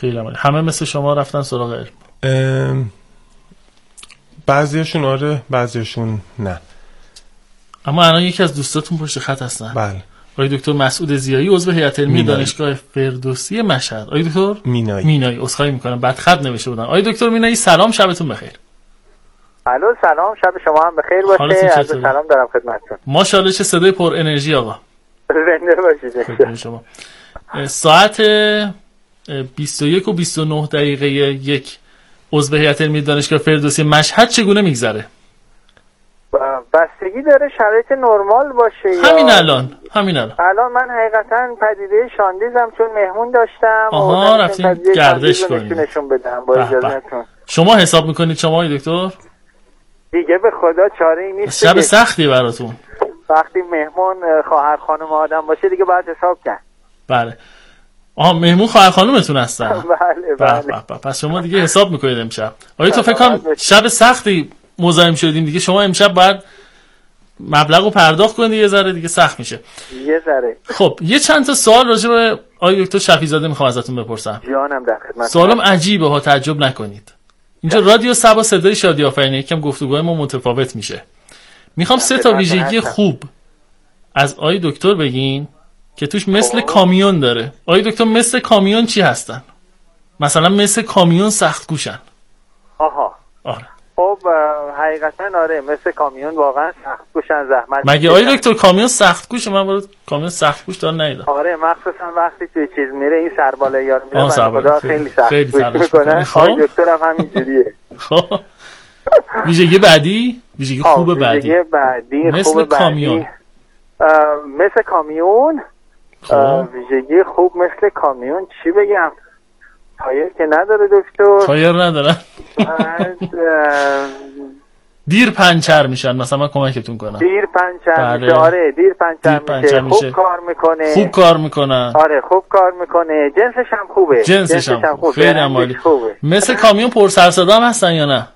خیلی عالی. همه مثل شما رفتن سراغ علم؟ بعضیشون آره، بعضیشون نه. اما الان یکی از دوستاتون پشت خط هستن. بله. آقای دکتر مسعود ضیایی، عضو هیئت علمی دانشگاه فردوسی مشهد. آقای دکتر مینایی، عذرخواهی میکنم بد خط نوشته بودن. آقای دکتر مینایی سلام، شبتون بخیر. الو سلام، شب شما هم بخیر باشه. عرض سلام دارم خدمتتون. ماشاءالله چه صدای پر انرژی آقا. زنده باشید شما. ساعت 21:29 یک عضو هیئت علمی دانشگاه فردوسی مشهد چگونه میگذره؟ بستگی داره شرایط نرمال باشه. همین الان من حقیقتا پدیده شاندیزم چون مهمون داشتم. آها، رفتین گردش کنید. نشون بدم با اجازهتون. شما حساب میکنید شما آقای دکتر؟ دیگه به خدا چاره ای نیست. شب سختی براتون. وقتی مهمون خواهر خانم آدم باشه دیگه باید حساب کرد. بله. مهمون خواهر خانومتون هستن؟ بله. پس شما دیگه حساب میکنید امشب. آیا تو فکر کنم شب سختی مزاحم شدیم دیگه، شما امشب باید مبلغو پرداخت کنید یه ذره دیگه سخت میشه. یه ذره. خب یه چند تا سوال راجع به آقای دکتر شفیع‌زاده میخوام ازتون بپرسم. جانم در خدمت. سوالم عجیبه ها، تعجب نکنید. اینجا رادیو صبا صدای شادی آفرینه، یکم گفتگوهای ما متفاوت میشه. میخوام 3 تا ویژگی خوب از آقای دکتر بگین که توش مثل کامیون داره. آقای دکتر مثل کامیون چی هستن؟ مثلا مثل کامیون سخت گوشن. آره. خب حقیقتا آره، مثل کامیون واقعا سخت گوشن، زحمت. مگه آقای دکتر کامیون سخت گوشه؟ من برای کامیون سخت گوش دار ندیدم. آره، مخصوصا وقتی توی چیز میره این سرباله یار میره خدا خیلی سخت گوش میکنه. آقای دکتر هم همینجوریه. خب ویژگی بعدی، ویژگی خوب بعدی مثل کامیون. مثل کامیون. ویژگی خوب مثل کامیون چی بگم؟ تایر که نداره دکتر. تایر نداره. دیر پنچر میشن مثلا، من کمکتون کنم. دیر پنچر میشه. آره دیر پنچر میشه. خوب کار میکنه. آره خوب کار میکنه. جنسش هم خوبه. جنسش هم خوبه. خیلی عالی. مثل کامیون پر سر صدا هم هستن یا نه؟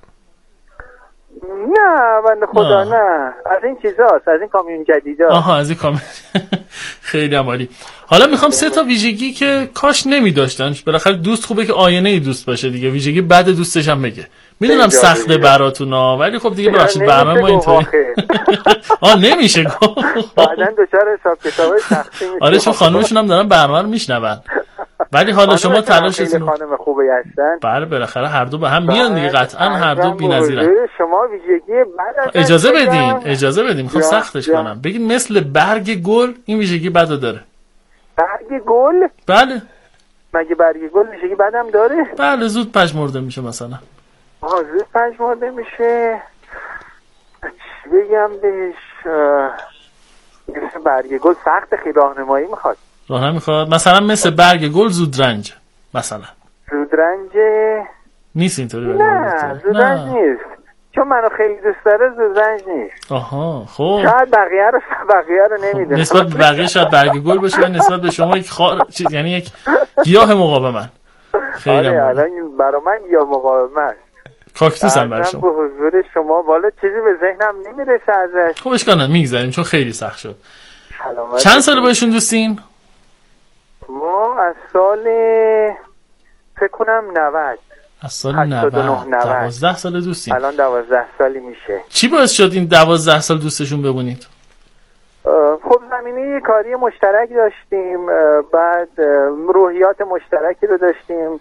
نه بنده خدا نه. از این چیزاست، از این کامیون جدیدا. آها، از این کامیون. خیلی عالی. حالا میخوام 3 تا ویژگی که کاش نمیداشتن. بالاخره دوست خوبه که آینه دوست باشه دیگه. ویژگی بد دوستش هم بگه. میدونم سخته براتونا، ولی خب دیگه ببخشید برنامه ما اینطوری. نمیشه گفت. بعدن دچار حساب کتابای سختی میشه. آره چون خانومشون هم دارن برنامه رو میشنون. ولی حالا شما تلاشتون خانم خوبی هستن. بله بالاخره هر دو به هم میان دیگه، قطعا هر دو بی‌نظیرن. شما ویژگی بعد اجازه بدین میخوام سختش کنم. بگید مثل برگ گل این ویژگی بدو داره. برگ گل؟ بله. مگه برگ گل ویژگی بدم داره؟ بله، زود پژمرده میشه مثلا. زود پژمرده میشه. چی بگم بهش؟ مثل برگ گل سخت، خیلی راهنمایی میخواد. مثلا مثل برگ گل زود رنج مثلا. زود رنج نیست اینطوری؟ نه زود رنج نیست، چون منو خیلی دوست داره زود رنج نیست. آها خب شاید بقیه رو نمیدونم. نسبت به بقیه شاید برگ گل باشه و نسبت به شما یک یعنی یک گیاه مقاومت. خیلی الان برای من گیاه مقاومت کاکتوس هم برای شما. به حضور شما والا چیزی به ذهنم نمیرسه ازش. خب اشکال نداره میگذاریم چون خیلی سخت شد. چند سال باشون دوستین؟ ما از سال فکر کنم 90. از سال 90. 12 سال دوستین. الان 12 سالی میشه. چی باعث شد این 12 سال دوستشون بمونید؟ خب زمینه کاری مشترک داشتیم، بعد روحیات مشترکی رو داشتیم،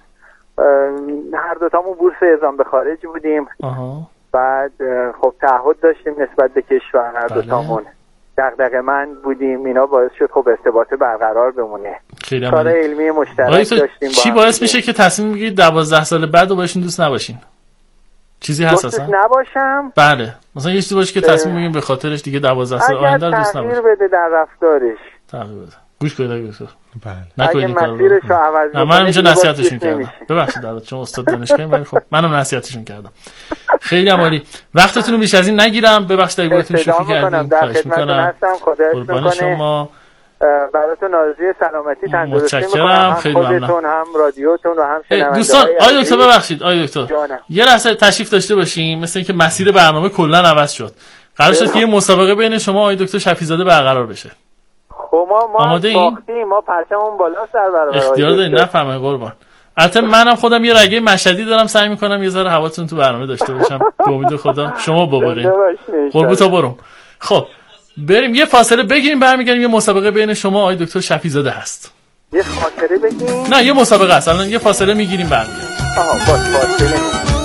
هر دوتامون بورس اعزام به خارج بودیم. بعد خب تعهد داشتیم نسبت به کشور هر دوتامون. دغدغه من بودیم، اینا باعث شد خب ارتباط برقرار بمونه. کار علمی مشترک داشتیم. چی باعث میشه که تصمیم بگیرید 12 سال بعد رو باشین دوست نباشین؟ چیزی هست اصلا؟ دوست نباشم؟ بله مثلا یه چیزی باشه که تصمیم بگیریم به خاطرش دیگه 12 سال آینده رو دوست نباشین. تغییر بده در رفتارش. تغییر بده. گوش کنید دکتر. بله. اگه مسیرش رو عوض کنه من اینجا نصیحتشون کردم. ببخشید چون استاد دانشگاهیم ولی خب منم نصیحتشون کردم. خیلی عالی. وقتتون رو بیش از این نگیرم. ببخشید اگه باهاتون شوخی کردم. خواهش می‌کنم. قربان شما. براتون آرزوی سلامتی تندرستی می‌کنم. خودتون هم رادیوتون و هم شنوندگان. دوستان آقای دکتر ببخشید آقای دکتر. یه لحظه تشریف داشته باشین، مثل اینکه مسیر برنامه کلا عوض شد. قرار شد که یه مسابقه بین شما آقای دکتر شفیع‌زاده برقرار بشه. خب ما باختیم، ما پرچممون بالا سر برابر اختیار دارین نفهمه قربان. البته منم خودم یه رگه مشهدی دارم، سعی میکنم یه ذره حواستون تو برنامه داشته باشم. به امید خدا شما ببرین. قربونت برم. خب بریم یه فاصله بگیریم، برمیگردیم. یه مسابقه بین شما آقای دکتر شفیع زاده هست. یه خاطره بگیم؟ نه یه مسابقه است. الان یه فاصله میگیریم برمیگردیم. باز فاصله.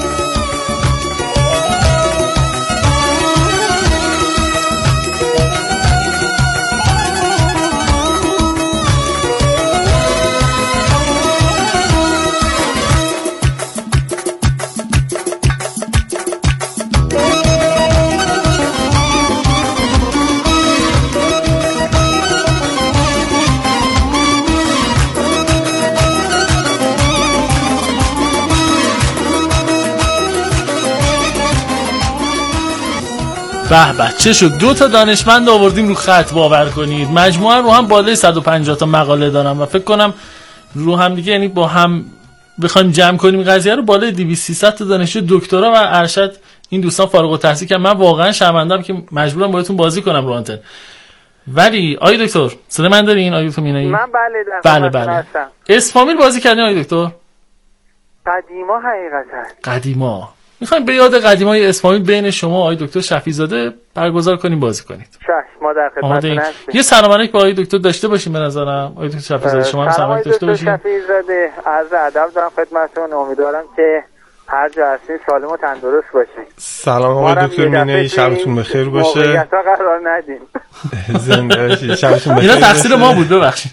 به به چه شد، 2 تا دانشمند آوردیم رو خط، باور کنید. مجموعا رو هم بالای 150 تا مقاله دارم و فکر کنم رو هم دیگه، یعنی با هم بخوایم جمع کنیم قضیه رو، بالای 200-300 تا دانشجو دکترا و ارشد این دوستان فارغ التحصیل که من واقعا شرمنده‌ام که مجبورم باهاتون بازی کنم رو آنتن. ولی آقای دکتر صدا من دارین؟ آقای دکتر مینایی؟ من بله. اسفامیل بازی کردین آقای دکتر؟ قدیما حقیقتا. قدیما. میخوایم به یاد قدیمای اسفامیل بین شما آقای دکتر شفیع زاده برگزار کنیم، بازی کنید. ما در خدمتتون هستیم. یه سلام علیک با آقای دکتر داشته باشیم به نظرم. آقای دکتر شفیع زاده شما هم سلام علیک داشته باشین. شفیع زاده عرض ادب دارم خدمتتون. امیدوارم که هر جا هستین سالم و تندرست باشین. سلام آقای دکتر مینایی، شبتون بخیر باشه. موقعیت‌ها قرار ندین. زنده باشید. شبتون بخیر. اینا تقصیر ما بود، ببخشید.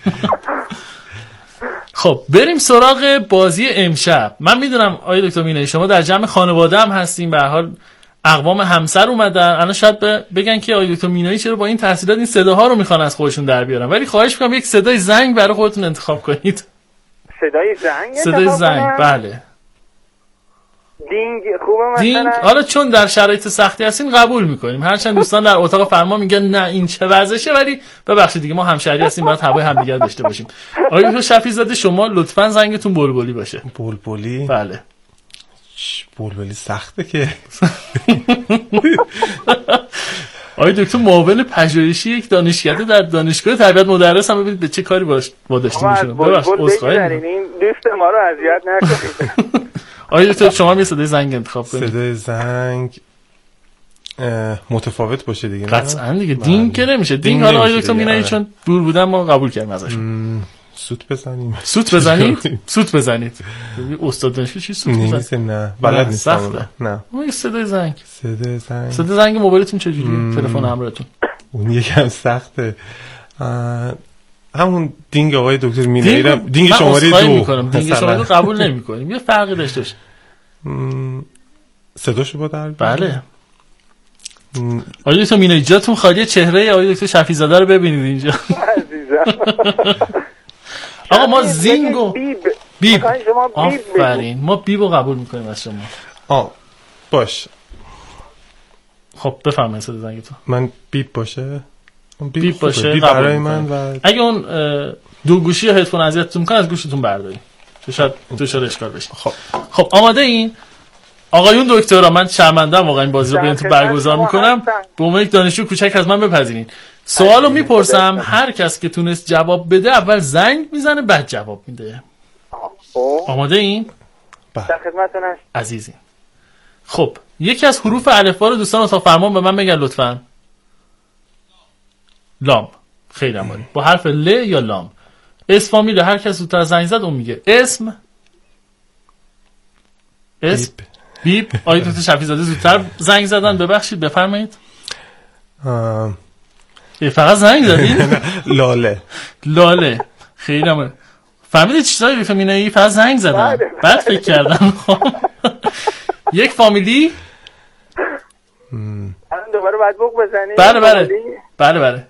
خب بریم سراغ بازی امشب. من میدونم آقای دکتر مینایی شما در جمع خانواده هم هستین، به هر حال اقوام همسر اومدن. الان شاید بگن که آقای دکتر مینایی چرا با این تحصیلات این صداها رو میخوان از خودشون در بیارن، ولی خواهش میکنم یک صدای زنگ برای خودتون انتخاب کنید. صدای زنگ؟ بله. دینگ خوبه مثلا؟ دینگ حالا چون در شرایط سختی هستین قبول میکنیم، هرچند دوستان در اتاق فرما میگن نه این چه وضعشه، ولی ببخشید دیگه ما همشهری هستیم، باید هوای همدیگه داشته باشیم. آقای دکتر شفیع زاده شما لطفاً زنگتون بلبلی باشه. بلبلی؟ بله. بلبلی سخته که. آقای دکتر معاون پژوهشی یک دانشکده در دانشگاه تربیت مدرس هم، ببینید به چه کاری واداشته میشن. ببخشید عذرخواهی می‌کنم. این دوست ما رو اذیت نکنید. آقای دکتر شما هم یه صدای زنگ انتخاب کنید. صدای زنگ متفاوت باشه دیگه. قطعاً دیگه. دینگ که نمیشه. دینگ حالا آقای دکتر مینایی چون دور بودن ما قبول کردیم ازش. سوت بزنیم. سوت بزنید؟ سوت بزنید. استاد دانشگاه چی سوت میزنید؟ نه بلد نیستم. نه. اون صدای زنگ. صدای زنگ موبایلتون چجوریه؟ تلفن همراهتون. اون یکم سخته. همون دینگ آقای دکتر مینایی را دینگ شماره 2. دینگ شماره 2 قبول نمی‌کنیم. یه فرقی داشته باشه. صداشو با در. بله. آقای دکتر مینایی جاتون خالی، چهره آقای دکتر شفیع زاده رو ببینید اینجا. عزیزم. آقا ما زینگو بیب. آفرین. ما بیبو قبول می‌کنیم از شما. باش. خب بفرمایید صدا زنگتون. من بیب باشه. بیب باشه بیب برای من. و اگه اون دو گوشی هدفون اذیتتون کنه از گوشتون بردارید. شاید اشکال بشه. خب آماده این آقایون دکترا، من شرمنده‌ام واقعا این بازی رو براتون برگزار میکنم. به عنوان یک دانشجو کوچک از من بپذیرین. سوالو میپرسم، هر کس که تونست جواب بده اول زنگ میزنه بعد جواب میده. آماده این؟ در خدمتتون هستم عزیزی. خب یکی از حروف الفبا رو دوستان اتاق فرمان به من بگن لطفاً. لام. خیلی عالی. با حرف ل یا لام. اسم فامیل هر کس زودتر زنگ زد اون میگه. اسم بیب. آقای دکتر شفیع زاده زودتر زنگ زدن، ببخشید بفرمایید. فقط زنگ زدید؟ لاله. خیلی عالی. فهمیدید چیزایی دکتر مینایی؟ فقط زنگ زدن. بعد فکر کردم. یک فامیلی. الان دوباره بعد بوق بزنید. بله.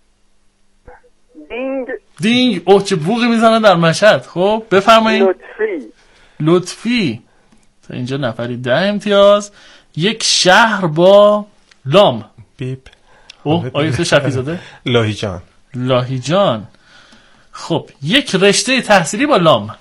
دینگ. اوه چه بوقی میزنن در مشهد. خب بفرمایید. لطفی. تا اینجا نفری 10 امتیاز. یک شهر با لام. بیب. آیت شفیع زاده. لاهیجان. خب یک رشته تحصیلی با لام.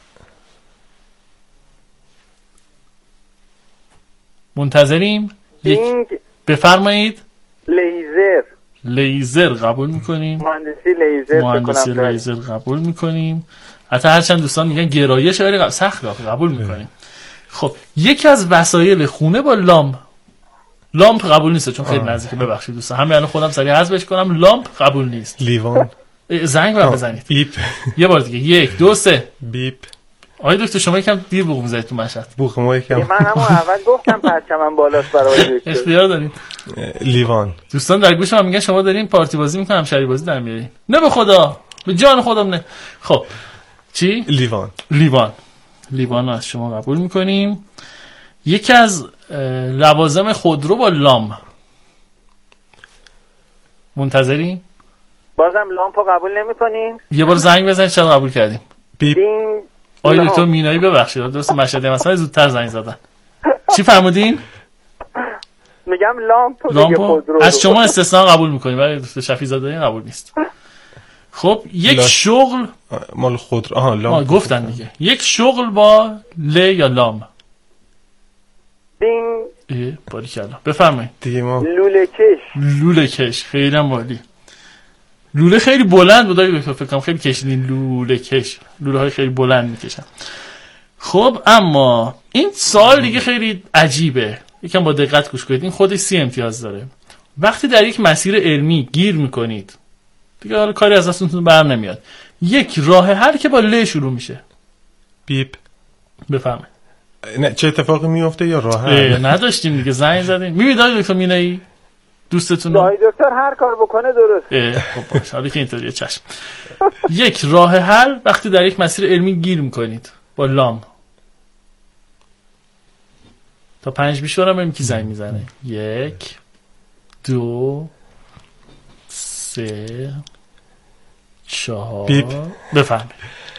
منتظریم. بفرمایید. لیزر قبول میکنیم. مهندسی لیزر قبول میکنیم. حتی هرچند دوستان میگن گرایش ولی سخت قبول میکنیم. خب یکی از وسایل خونه با لامپ قبول نیست چون خیلی نزدیکه. ببخشید دوستان همین الان خودم سریع حذفش کنم. لامپ قبول نیست. لیوان. زنگ بزنید. بیپ. یه بار دیگه 1 2 3 بیپ. آقای دکتر شما یکم دیر بوق میزنید تو مشهد. بوق ما یکم. من همون اول گفتم پرچمم بالاست برای دکتر. اختیار دارین. لیوان. دوستان در گوش من میگن شما دارین پارتی بازی میکنم شری بازی در میارین. نه به خدا به جان خودم نه. خب چی؟ لیوان رو از شما قبول میکنیم. یکی از لوازم خودرو با لام منتظرین؟ بازم لامپ رو قبول نمی‌کنین؟ یه بار زنگ بزنید چرا قبول کردیم. بیپ. آقای دکتر مینایی ببخشید درست مشهدی مثلا زودتر زنگ زدن. چی فرمودین؟ میگم لامپ از شما استثنا قبول میکنیم ولی دکتر شفیع زاده قبول نیست. خب یک شغل مال خودرو لام گفتن دیگه. یک شغل با ل یا لام. دین باریکلا بفرمایید. دیگه ما لوله کش خیلی هم عالی. لوله خیلی بلند بود دکتر فکر کنم خیلی کشیدین. لوله های خیلی بلند میکشن. خب اما این سوال دیگه خیلی عجیبه. یکم با دقت گوش کنید. این خودش 30 امتیاز داره. وقتی در یک مسیر علمی گیر میکنید دیگه حالا کاری از دستتون بر نمیاد. یک راه حل که با ل شروع میشه. بیپ. بفهمه نه چه اتفاقی میفته یا راه حل نداشتیم دیگه زنگ زدیم. میبینید دکتر مینایی دوستتون دکتر هر کار بکنه درست. خب باشه حالا که اینطوریه چشم. یک راه حل وقتی در یک مسیر علمی گیر میکنید با لام. تا 5 بیشورم ببینیم کی زنگ میزنه. 1 2 3 4 بفهمید.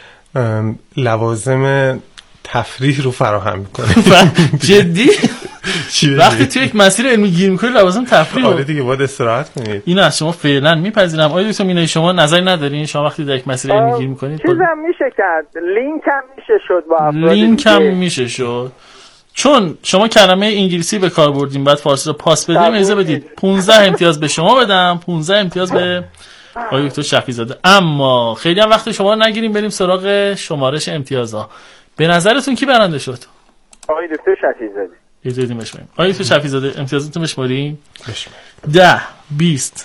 لوازم تفریح رو فراهم میکنه. جدی؟ وقتی توی یک مسیر علمی گیر میکنی لوازم تفریح آره دیگه باید استراحت کنید. اینو از شما فعلا میپذیرم. آیا دکتر مینایی شما نظری ندارین؟ شما وقتی در یک مسیر علمی گیر میکنید چیزم میشه کرد. لینک هم میشه شد با افراد لینک هم میشه شد. چون شما کلمه انگلیسی به کار بردین بعد فارسی رو پاس بدیم اجازه بدید 15 امتیاز به شما بدم 15 امتیاز به آقای دکتر شفیع زاده. اما خیلی هم وقت شما رو نگیریم بریم سراغ شمارش امتیازها. به نظرتون کی برنده شد؟ آقای دکتر شفیع زاده. اجازه بشماریم. آقای دکتر شفیع زاده امتیازتون بشماریم. 10 20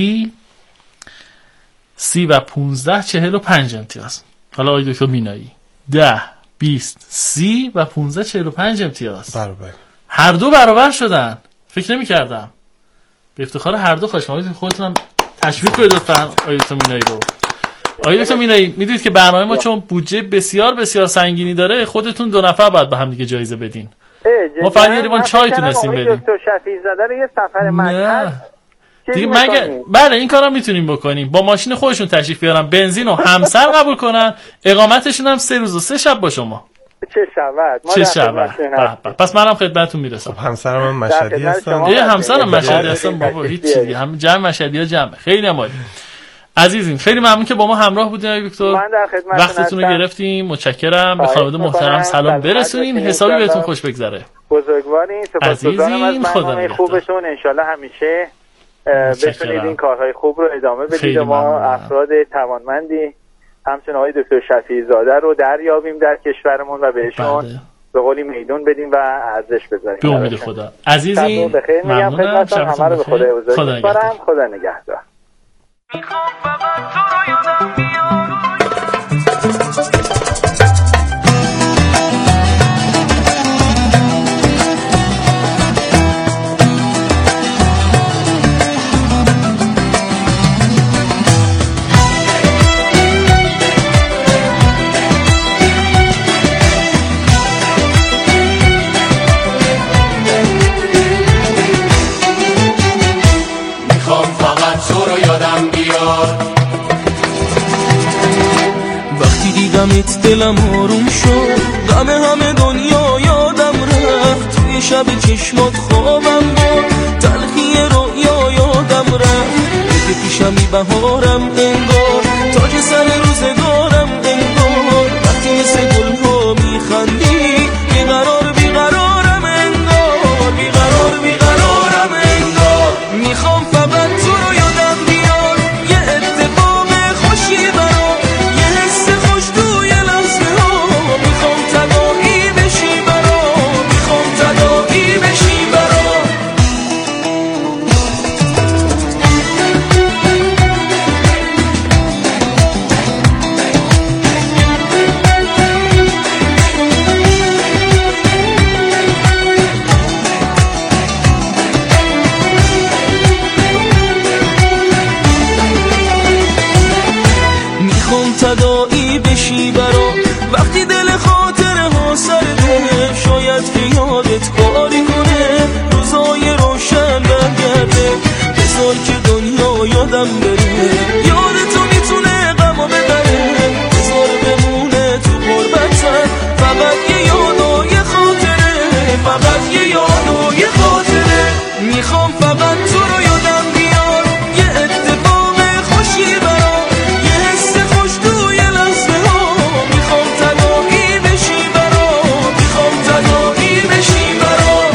30 و 15 45 امتیاز. حالا آقای دکتر مینایی 10 20 30 و 15 45 امتیاز. برابر. هر دو برابر شدن. فکر نمی‌کردم. به افتخار هر دو خواهش خودتون تشویق کنید لطفاً آقای دکتر مینایی رو. آقای دکتر مینایی میدونید که برنامه ما چون بودجه بسیار بسیار سنگینی داره خودتون 2 نفر باید به هم دیگه جایزه بدین. ما فقط یه لیوان چای تونستیم بدیم. دکتر شفیع زاده رو یه سفر مشهد دیگه مگه بله این کارا میتونیم بکنیم. با ماشین خودشون تشریف بیارن بنزین و همسر قبول کنن اقامتشون هم 3 روز و 3 شب با شما. چه شود پس منم خدمتتون میرسم. خب همسرم هم مشهدی هستن. همسرم مشهدی هستن بابا هیچ چیزی هم جمع مشهدی‌ها جمع. خیلی عالی. عزیزین خیلی ممنون که با ما همراه بودین آقای دکتر. وقتتون رو گرفتیم. متشکرم. به خانواده محترم سلام برسونین. حسابی بهتون خوش بگذره. بزرگوارین سپاسگزارم از برنامه خوبتون. ان شاءالله همیشه بتونید این کارهای خوب رو ادامه بدید و ما افراد توانمندی همچنین آقای دکتر شفیع زاده رو دریابیم در کشورمون و بهشون به قولی میدون بدیم و ارزش بذاریم. به امید خدا. عزیزین ممنونم. شبتون به خدا خدا نگهدار. خدا نگهدار. میخوام فقط تو رو یادم بیاد. وقتی دیدمت دلم آروم شد غم همه دنیا یادم رفت توی شب چشمات خوابم بود تلخی رویا یادم رفت که پیشمی بهارم انگار تاج سر روزگارم انگار وقتی مثل گلها میخندی بیقرارم انگار بیقرارم انگار میخوام فقط تو رو یادم میخوام فقط تو رو یادم بیاد، یه اتفاق خوشی برام، یه حس خوش توی لحظه ها. میخوام تنهایی بشی برام، میخوام تنهایی بشی برام.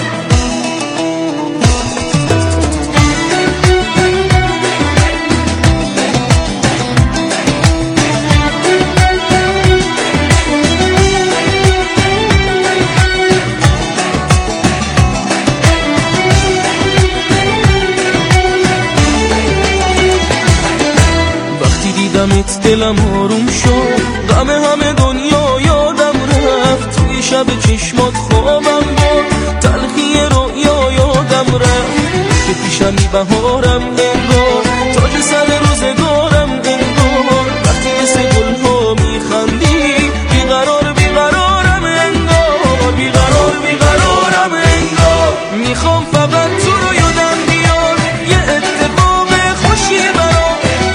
دیدمت دلم آروم شد، غم همه دنیا یادم رفت، توی شب چشمات خوابم بود، تلخی رویا یادم رفت. که پیشمی بهارم انگار، تاج سر روزگارم انگار، وقتی مثل گلها میخندی بیقرار بیقرارم انگار، بیقرار بیقرارم انگار. میخوام فقط تو رو یادم بیاد، یه اتفاق خوشی برام،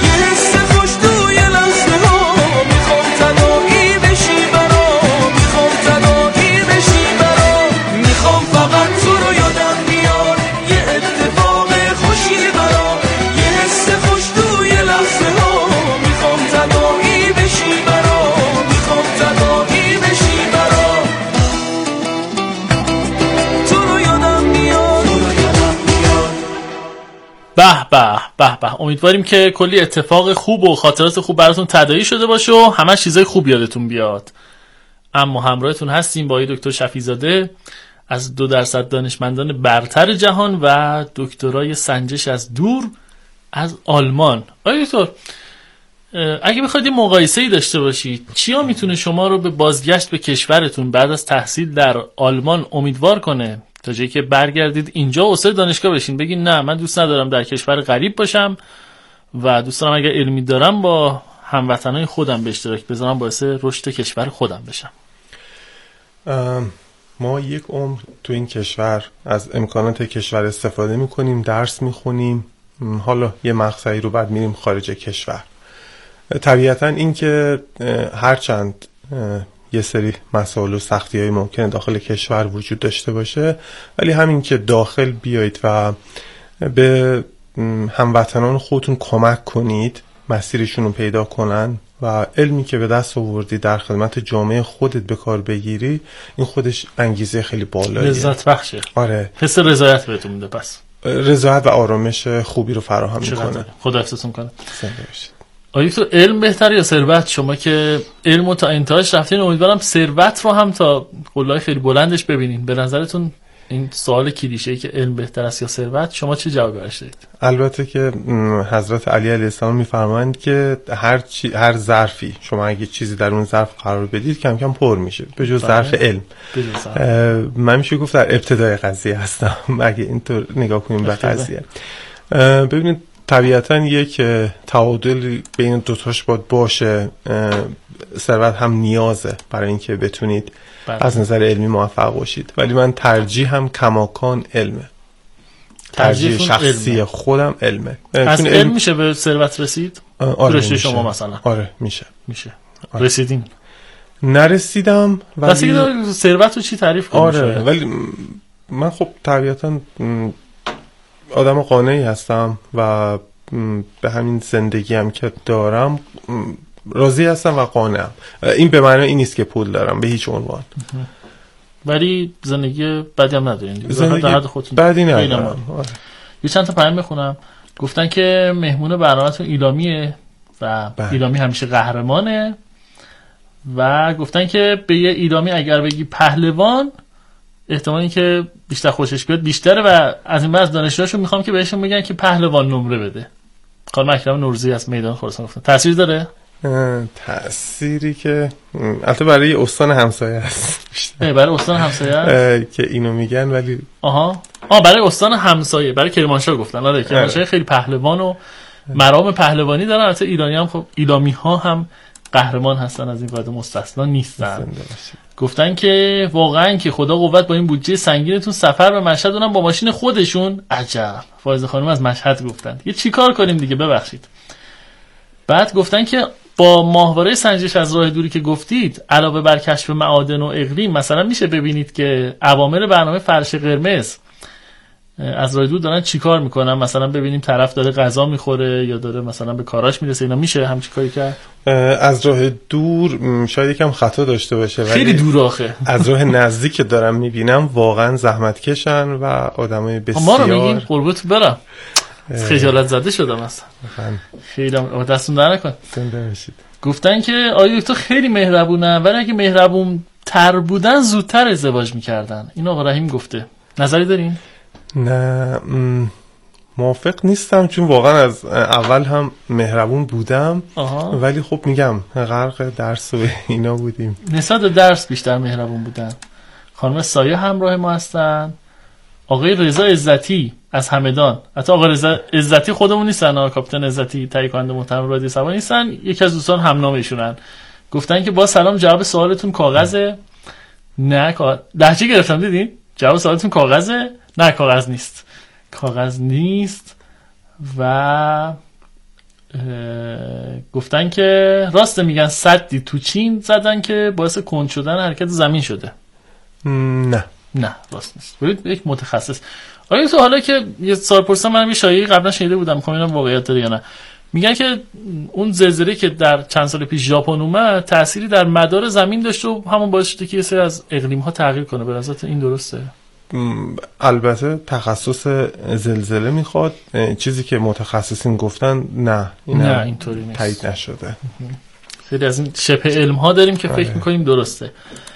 به به به به. امیدواریم که کلی اتفاق خوب و خاطرات خوب براتون تداعی شده باشه و همه چیزای خوب یادتون بیاد. اما همراهتون هستیم با دکتر شفیع‌زاده از 2% دانشمندان برتر جهان و دکترای سنجش از دور از آلمان. آقای دکتر، اگه بخواید یه مقایسه‌ای داشته باشید، چیا میتونه شما رو به بازگشت به کشورتون بعد از تحصیل در آلمان امیدوار کنه تا جایی که برگردید اینجا استاد دانشگاه بشین بگین نه من دوست ندارم در کشور غریب باشم و دوست دارم اگر علمی دارم با هموطنای خودم به اشتراک بذارم باعث رشد کشور خودم بشم؟ ما یک عمر تو این کشور از امکانات کشور استفاده میکنیم، درس میخونیم، حالا یه مقطعی رو بعد میریم خارج کشور. طبیعتا این که هرچند یه سری مسائل و سختی‌های ممکنه داخل کشور وجود داشته باشه، ولی همین که داخل بیایید و به هموطنان خودتون کمک کنید مسیرشون رو پیدا کنن و علمی که به دست آوردی در خدمت جامعه خودت به کار بگیری، این خودش انگیزه خیلی بالاییه، لذت بخشه. آره، حس رضایت بهتون میده. پس رضایت و آرامش خوبی رو فراهم میکنه. خدا حفظتون کنه. آیا تو علم بهتر یا ثروت؟ شما که علم رو تا انتهاش رفتین، امیدوارم ثروت رو هم تا قله‌های خیلی بلندش ببینین. به نظرتون این سوال کلیشه‌ای که علم بهتر است یا ثروت، شما چه جوابی براش دارید؟ البته که حضرت علی علیه السلام میفرمایند که هر ظرفی شما اگه چیزی در اون ظرف قرار بدید کم کم پر میشه، به جز ظرف علم. من میشه گفت در ابتدای قضیه هستم اگه اینطور نگاه کنیم به قضیه. ببینید طبیعتا یک تعادل بین دوتاش باید باشه. ثروت هم نیازه برای اینکه بتونید از نظر علمی موفق باشید، ولی من ترجیحم کماکان علمه. ترجیح شخصی علمه. خودم علمه. از علم میشه به ثروت رسید؟ آره میشه. شما مثلا؟ آره میشه. آره. رسیدین؟ نرسیدم ولی ثروت رو چی تعریف کنیم؟ آره ولی من خب طبیعتا آدم قانعی هستم و به همین زندگی هم که دارم راضی هستم و قانعم. این به معنی این نیست که پول دارم به هیچ عنوان، ولی زندگی بدی هم ندارین. زندگی بدی ندارم. یه چند تا پیام بخونم. گفتن که مهمون برنامه‌تون ایلامیه و ایلامی همیشه قهرمانه و گفتن که به یه ایلامی اگر بگی پهلوان احتمالی که بیشتر خوشش بیاد بیشتره و از این بعد دانشجوهاشون میخوام که بهشون بگن که پهلوان نمره بده. خانم اکرم نورزی از میدان خراسان گفتن تأثیر داره؟ تأثیری که البته برای استان همسایه است بیشتر. برای استان همسایه است که اینو میگن ولی برای استان همسایه، برای کرمانشاه گفتن. آره کرمانشاه خیلی پهلوان و مرام پهلوانی دارن. البته ایرانی هم خب ایلامی ها هم قهرمان هستن، از این قاعده مستثنا نیستن. گفتن که واقعا که خدا قوت با این بودجه سنگینتون سفر به مشهد، اونم با ماشین خودشون. عجب. فائزه خانم از مشهد گفتن یه چیکار کنیم دیگه، ببخشید. بعد گفتن که با ماهواره سنجش از راه دوری که گفتید علاوه بر کشف معادن و اقلیم، مثلا میشه ببینید که عوامل برنامه فرش قرمز از راه دور دارن چیکار میکنن؟ مثلا ببینیم طرف داره غذا میخوره یا داره مثلا به کاراش میرسه، اینا میشه همچین کاری کرد؟ از راه دور شاید یکم خطا داشته باشه، خیلی دور آخه. از راه نزدیک که دارم میبینم واقعا زحمت کشن و آدمای بسیار. ما رو میگیم قربت برم، خجالت زده شدم اصلا. خیلی دستون در نکن. گفتن که آیا تو خیلی مهربونن ولی اگه مهربون تر بودن زودتر ازدواج میکردن. این آقا رحیم گفته، نظری دارین؟ نه موافق نیستم، چون واقعا از اول هم مهربون بودم. ولی خب میگم غرق درس و اینا بودیم. نسبت به درس بیشتر مهربون بودن. خانم سایه همراه ما هستن. آقای رضا عزتی از همدان، حتی آقای رضا عزتی خودمون نیستن، کاپیتان عزتی تهیه کننده محترم رادیو سبا نیستن، یکی از دوستان همنام ایشونن. گفتن که با سلام جواب سوالتون کاغذه. نه لهجه گرفتم، دیدین؟ جواب سوالتون کاغذه؟ نه کاغذ نیست، کاغذ نیست. و گفتن که راست میگن سدی تو چین زدن که باعث کند شدن حرکت زمین شده. نه راست نیست. برید یک متخصص. آیا تو حالا که یه سوال پرسیدم، من یه شایعه قبلا شنیده بودم، میخوام ببینم واقعیت داره یا نه. میگن که اون زلزله که در چند سال پیش ژاپن اومد تأثیری در مدار زمین داشت و همون باعث شد که یه سری از اقلیم‌ها تغییر کنه. به نظرت این درسته؟ البته تخصص زلزله میخواد، چیزی که متخصصین گفتن نه اینطوری نیست، تایید نشده. خیلی از این شبه علم ها داریم که فکر میکنیم درسته.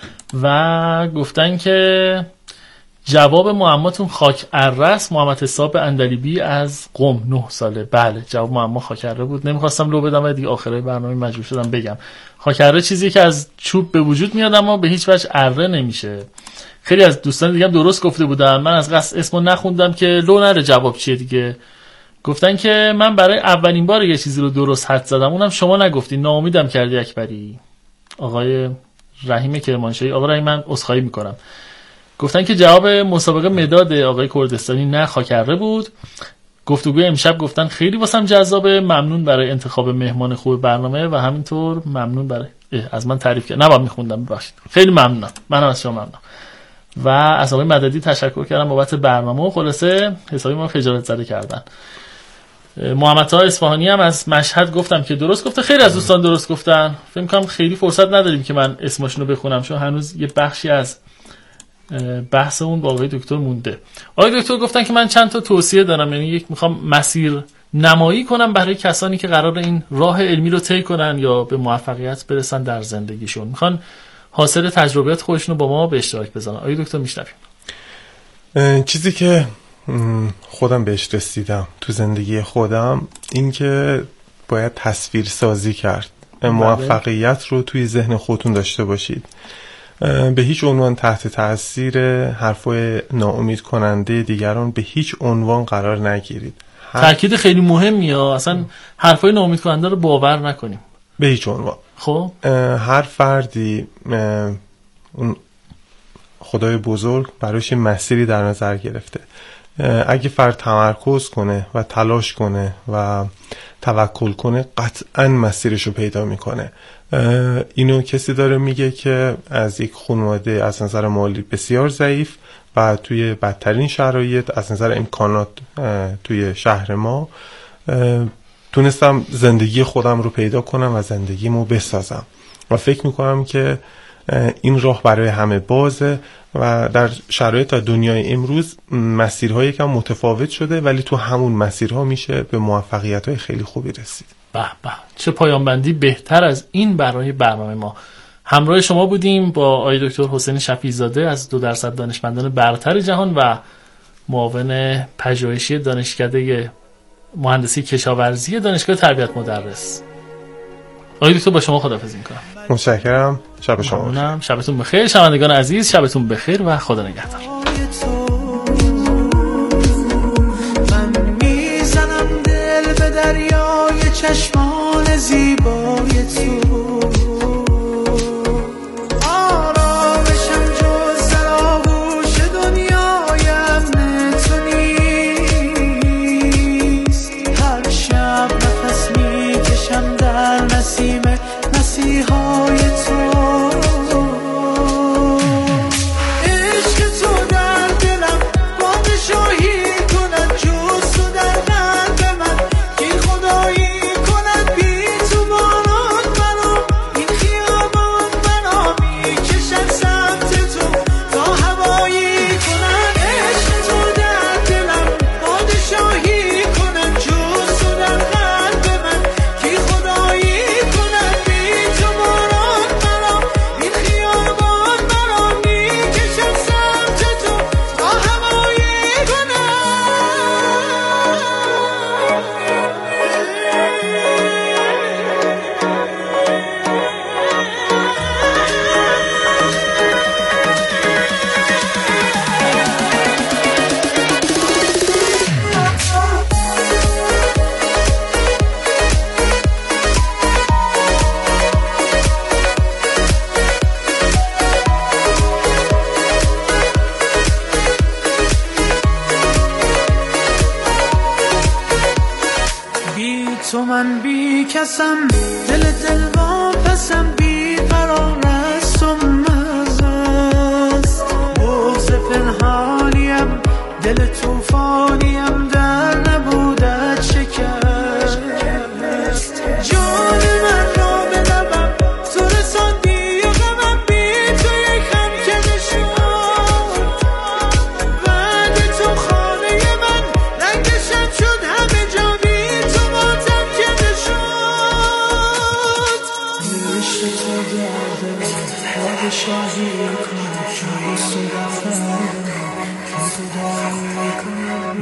و گفتن که جواب معماتون خاک ارس. محمد حساب اندلیبی از قم 9 ساله. بله جواب معما خاک اره بود. نمیخواستم لو بدم ولی دیگه آخره برنامه مجبور شدم بگم. خاک اره چیزی که از چوب به وجود میاد اما به هیچ وجه اره نمیشه. خیلی از دوستان دیگه هم درست گفته بودن، من از قصد اسمو نخوندم که لو نره جواب چیه دیگه. گفتن که من برای اولین بار یه چیزی رو درست حد زدم، اونم شما نگفتی، ناامیدم کردی اکبری. آقای رحیم کرمانشاهی. آقا رحیم من عذرخواهی میکنم. گفتن که جواب مسابقه مداد آقای کردستانی نه خاک اره بود. گفتگوی امشب گفتن خیلی واسم جذابه، ممنون برای انتخاب مهمان خوب برنامه و همینطور ممنون برای از من تعریف کرد. نباید میخوندم، ببخشید. خیلی ممنونم. منم از شما ممنونم. و از آقای مددی تشکر کردم بابت برنامه و خلاصه حسابی ما خجالت زده کردن. محمد طه اصفهانی هم از مشهد گفتم که درست گفته. خیلی از دوستان درست گفتن. فکر می‌کنم خیلی فرصت نداریم که من اسمشون رو بخونم چون هنوز یه بخشی از بحث اون با آقای دکتر مونده. آقای دکتر گفتن که من چند تا توصیه دارم، یعنی یک میخوام مسیر نمایی کنم برای کسانی که قرار این راه علمی رو طی کنن یا به موفقیت برسن در زندگیشون، میخوان حاصل تجربیات خودشون رو با ما به اشتراک بذارن. آقای دکتر میشنویم. چیزی که خودم بهش رسیدم تو زندگی خودم این که باید تصویر سازی کرد. موفقیت رو توی ذهن خودتون داشته باشید. به هیچ عنوان تحت تاثیر حرفای ناامید کننده دیگران به هیچ عنوان قرار نگیرید. تاکید خیلی مهمیه، اصلا حرفای ناامید کننده رو باور نکنیم به هیچ عنوان. خب هر فردی اون خدای بزرگ براش مسیری در نظر گرفته. اگه فرد تمرکز کنه و تلاش کنه و توکل کنه قطعا مسیرشو پیدا میکنه. اینو کسی داره میگه که از یک خانواده از نظر مالی بسیار ضعیف و توی بدترین شرایط از نظر امکانات توی شهر ما تونستم زندگی خودم رو پیدا کنم و زندگیمو بسازم و فکر میکنم که این راه برای همه بازه و در شرایط دنیای امروز مسیرها یکم متفاوت شده ولی تو همون مسیرها میشه به موفقیت‌های خیلی خوبی رسید. به به، چه پایان بندی بهتر از این برای برنامه ما. همراه شما بودیم با آقای دکتر حسین شفیع‌زاده از 2% دانشمندان برتر جهان و معاون پژوهشی دانشکده مهندسی کشاورزی دانشگاه تربیت مدرس. آقای دکتر با شما خداحافظی می‌کنم. متشکرم. شب شما بخیر. شبتون بخیر شنوندگان عزیز، شبتون بخیر و خدا نگهدار. من میزنم دل به دریای چشمان زیبای تو، آرامشم جز در آغوش دنیای امن تو نیست. هر شب نفس میکشم در نسیم مسیحای تو، عشق تو در دلم پادشاهی نفسم دل دلوان پسم بیقرار است و مزست بغض پنهانیم دل توفانیم در نبودت شکست جان من را به لبم تو رساندی و غمم بی تو یک خم کنه شد بعد تو خانه من رنگشم شد همه جا بی تو ماتم کنه شد عشق تو گردم پادشاهی کنم شایست و دفترم که تو داری کنم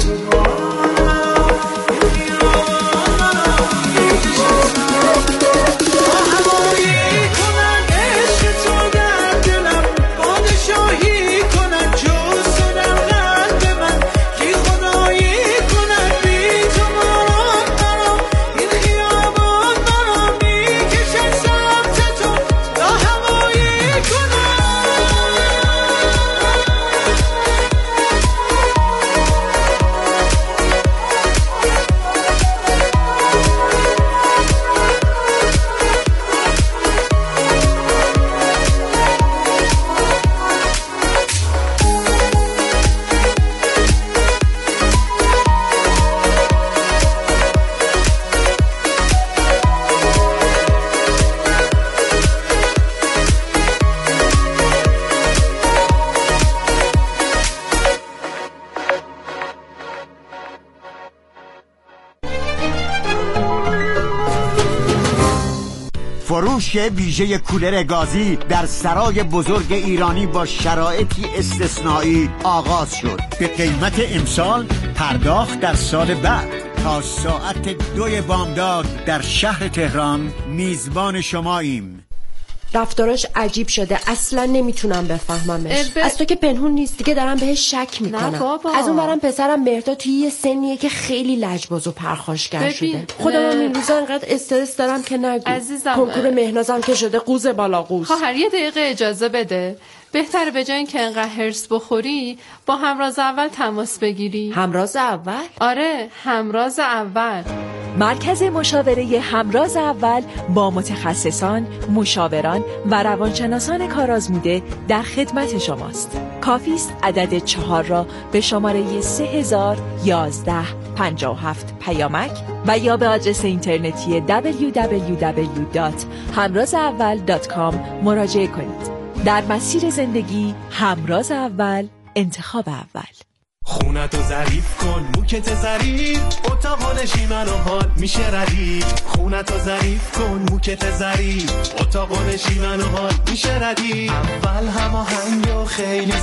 فروش ویژه کولر گازی در سرای بزرگ ایرانی با شرایطی استثنایی آغاز شد. به قیمت امسال، پرداخت در سال بعد. تا ساعت 2 بامداد در شهر تهران میزبان شماییم. رفتارش عجیب شده، اصلا نمیتونم بفهممش. از تو که پنهون نیست دیگه دارم بهش شک میکنم. از اون برم پسرم مهرداد توی یه سنیه که خیلی لجباز و پرخاشگر شده. خودم این روزا انقدر استرس دارم که نگو. کنکور مهنازم که شده قوز بالا قوز. خواهر یه دقیقه اجازه بده. بهتره به جای اینکه انقدر هرس بخوری با همراز اول تماس بگیری. همراز اول؟ آره، همراز اول. مرکز مشاوره همراز اول با متخصصان، مشاوران و روانشناسان کارآزموده در خدمت شماست. کافی است عدد 4 را به شماره 301157 پیامک و یا به آدرس اینترنتی www.hamrazaawal.com مراجعه کنید. در مسیر زندگی همراز اول، انتخاب اول. خونتو ظریف کن، موکت ظریف، اتاق نشیمن و حال میشه ردیف. خونتو ظریف کن، موکت ظریف، اتاق نشیمن و حال میشه ردیف. اول هماهنگ و خیلی